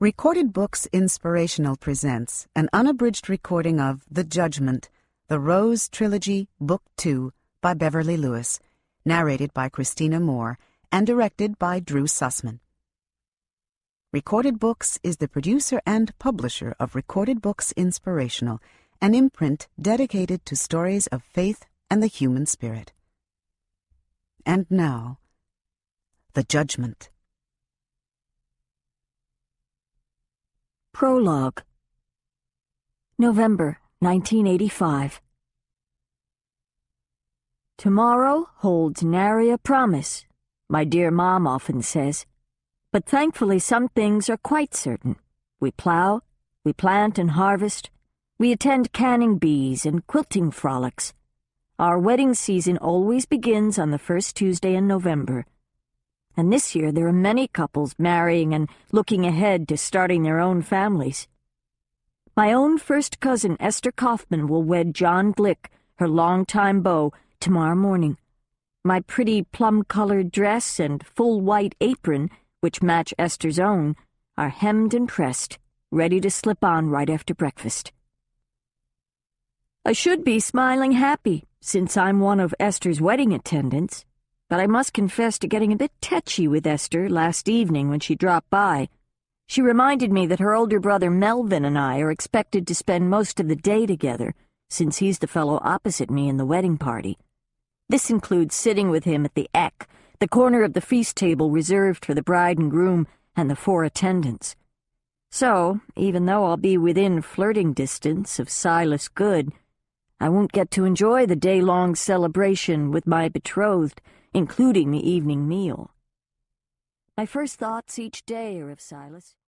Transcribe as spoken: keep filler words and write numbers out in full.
Recorded Books Inspirational presents an unabridged recording of The Judgment, The Rose Trilogy, Book two, by Beverly Lewis, narrated by Christina Moore, and directed by Drew Sussman. Recorded Books is the producer and publisher of Recorded Books Inspirational, an imprint dedicated to stories of faith and the human spirit. And now, The Judgment. Prologue. November nineteen eighty-five. Tomorrow holds nary a promise, my dear Mom often says, but thankfully some things are quite certain. We plow, we plant and harvest, we attend canning bees and quilting frolics. Our wedding season always begins on the first Tuesday in November. And this year there are many couples marrying and looking ahead to starting their own families. My own first cousin Esther Kaufman will wed John Glick, her longtime beau, tomorrow morning. My pretty plum-colored dress and full white apron, which match Esther's own, are hemmed and pressed, ready to slip on right after breakfast. I should be smiling happy, since I'm one of Esther's wedding attendants. But I must confess to getting a bit tetchy with Esther last evening when she dropped by. She reminded me that her older brother Melvin and I are expected to spend most of the day together, since he's the fellow opposite me in the wedding party. This includes sitting with him at the Eck, the corner of the feast table reserved for the bride and groom and the four attendants. So, even though I'll be within flirting distance of Silas Good, I won't get to enjoy the day-long celebration with my betrothed, including the evening meal. My first thoughts each day are of Silas.